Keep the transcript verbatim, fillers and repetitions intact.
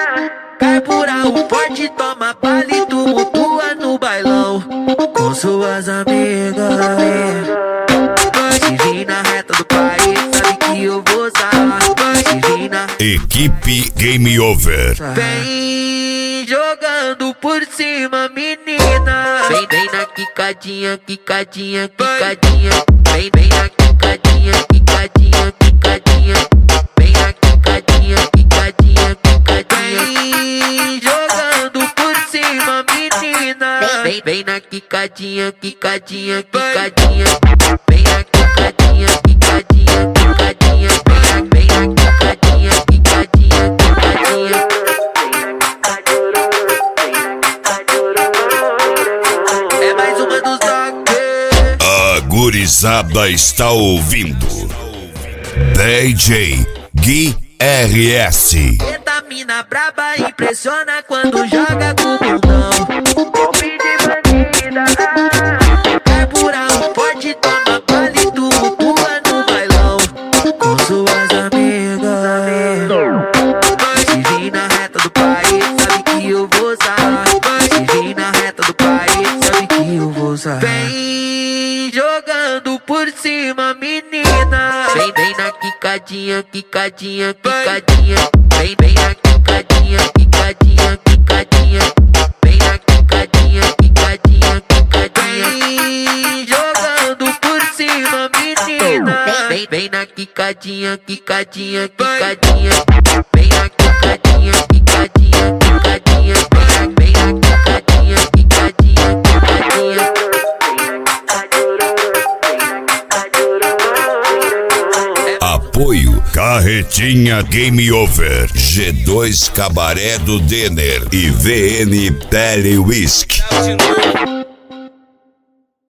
Carbura o forte, toma bala, tumultua no bailão com suas amigas. Se vir na reta do país, sabe que eu vou usar. Se vir na Equipe Game Over. Vem jogando por cima, menina. Vem, vem na quicadinha, quicadinha, quicadinha. Vem, vem na quicadinha, quicadinha, quicadinha. Vem na quicadinha, quicadinha, quicadinha. Vem jogando por cima, menina. Vem, vem na quicadinha, quicadinha, quicadinha. Vem na quicadinha, quicadinha, quicadinha. Vem na quicadinha, quicadinha, quicadinha. É mais uma dos dogs. A gurizada está ouvindo D J Gui R S. Eita mina braba, impressiona quando joga com o bundão. Golpe de bandida. Carbura o forte, toma bala e tumultua no bailão com suas amigas. Se vir na reta do país, sabe que eu vou usar. Se vir na reta do país, sabe que eu vou usar. Vem jogando por cima, menina. Vem, vem na quicadinha, quicadinha, quicadinha. Vem, vem na quicadinha, quicadinha, quicadinha. Vem na quicadinha, quicadinha, quicadinha. Vem jogando por cima, menina. Vem, vem na quicadinha, quicadinha, quicadinha. Vem na quicadinha, quicadinha, quicadinha. Vem na quicadinha, quicadinha, quicadinha. Apoio Carretinha Game Over, G dois Cabaré do Denner e V N Tele Whisky.